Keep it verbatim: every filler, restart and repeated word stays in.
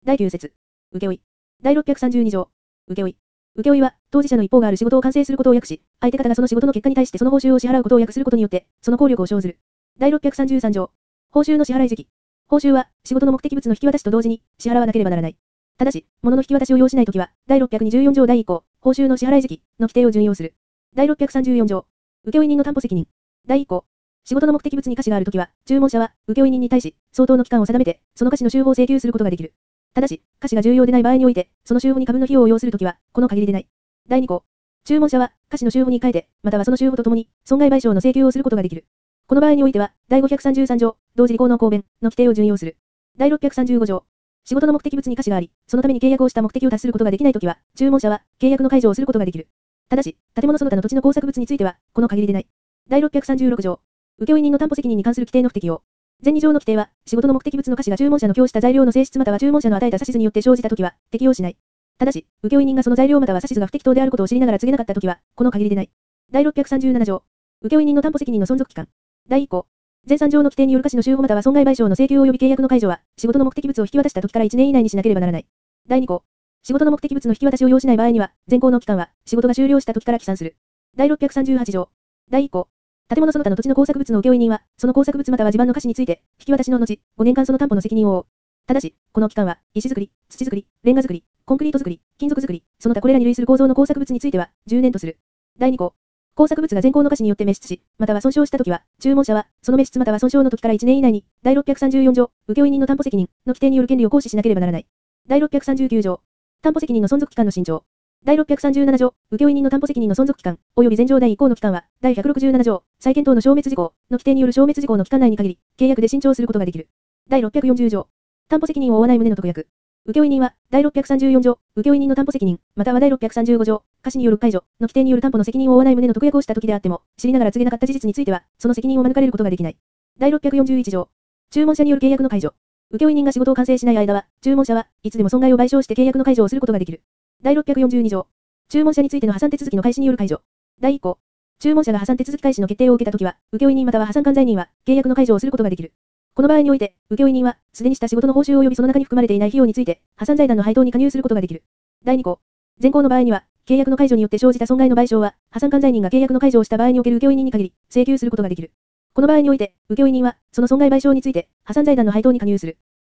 だいきゅう節。請負。だいろっぴゃくさんじゅうに条。請負。請負は、当事者の一方がある仕事を完成することを訳し、相手方がその仕事の結果に対してその報酬を支払うことを訳することによって、その効力を生ずる。だいろっぴゃくさんじゅうさん条。報酬の支払い時期。報酬は、仕事の目的物の引き渡しと同時に、支払わなければならない。ただし、物の引き渡しを要しないときは、だいろっぴゃくにじゅうよん条第一項、報酬の支払い時期の規定を準用する。だいろっぴゃくさんじゅうよん条。請負人の担保責任。第一項。仕事の目的物に瑕疵があるときは、注文者は、請負人に対し、相当の期間を定めて、その瑕疵の修法を請求することができる。ただし、瑕疵が重要でない場合において、その修法に過分の費用を要するときは、この限りでない。だいに項。注文者は、瑕疵の修法に変えて、またはその修法とともに、損害賠償の請求をすることができる。この場合においては、だいごひゃくさんじゅうさん条、同時履行の公弁の規定を準用する。だいろっぴゃくさんじゅうご条。仕事の目的物に瑕疵があり、そのために契約をした目的を達することができないときは、注文者は、契約の解除をすることができる。ただし、建物その他の土地の工作物については、この限りでない。だいろっぴゃくさんじゅうろく条。請負人の担保責任に関する規定の不適用。前に条の規定は、仕事の目的物の瑕疵が注文者の供した材料の性質または注文者の与えた指図によって生じたときは、適用しない。ただし、請負人がその材料または指図が不適当であることを知りながら告げなかったときは、この限りでない。だいろっぴゃくさんじゅうなな条。請負人の担保責任の存続期間。だいいっ項。前さん条の規定による瑕疵の修法または損害賠償の請求及び契約の解除は、仕事の目的物を引き渡したときからいちねん以内にしなければならない。だいに項。仕事の目的物の引き渡しを要しない場合には、前項の期間は、仕事が終了したときから起算する。だいろっぴゃくさんじゅうはち条。だいいっ項。建物その他の土地の工作物の請負人は、その工作物または地盤の瑕疵について、引き渡しの後、ごねんかんその担保の責任を負う。ただし、この期間は、石造り、土造り、レンガ造り、コンクリート造り、金属造り、その他これらに類する構造の工作物については、じゅうねんとする。だいに項。工作物が前項の瑕疵によって滅失し、または損傷したときは、注文者は、その滅失または損傷の時からいちねん以内に、だいろっぴゃくさんじゅうよん条、請負人の担保責任の規定による権利を行使しなければならない。だいろっぴゃくさんじゅうきゅう条。担保責任の存続期間の伸長。だいろっぴゃくさんじゅうなな条、請負人の担保責任の存続期間、及び前条第一項の期間は、だいひゃくろくじゅうなな条、再検討の消滅事項の規定による消滅事項の期間内に限り、契約で伸長することができる。だいろっぴゃくよんじゅう条。担保責任を負わない旨の特約。請負人は、だいろっぴゃくさんじゅうよん条、請負人の担保責任、またはだいろっぴゃくさんじゅうご条、瑕疵による解除の規定による担保の責任を負わない旨の特約をしたときであっても、知りながら告げなかった事実については、その責任を免れることができない。だいろっぴゃくよんじゅういち条。注文者による契約の解除。請負人が仕事を完成しない間は、注文者はいつでも損害を賠償して契約の解除をすることができる。だいろっぴゃくよんじゅうに条。注文者についての破産手続きの開始による解除。だいいっ項。注文者が破産手続き開始の決定を受けたときは、請負人または破産管財人は、契約の解除をすることができる。この場合において、請負人は、すでにした仕事の報酬及びその中に含まれていない費用について、破産財団の配当に加入することができる。だいに項。前項の場合には、契約の解除によって生じた損害の賠償は、破産管財人が契約の解除をした場合における請負人に限り、請求することができる。この場合において、請負人は、その損害賠償について、破産財団の配当に加入する。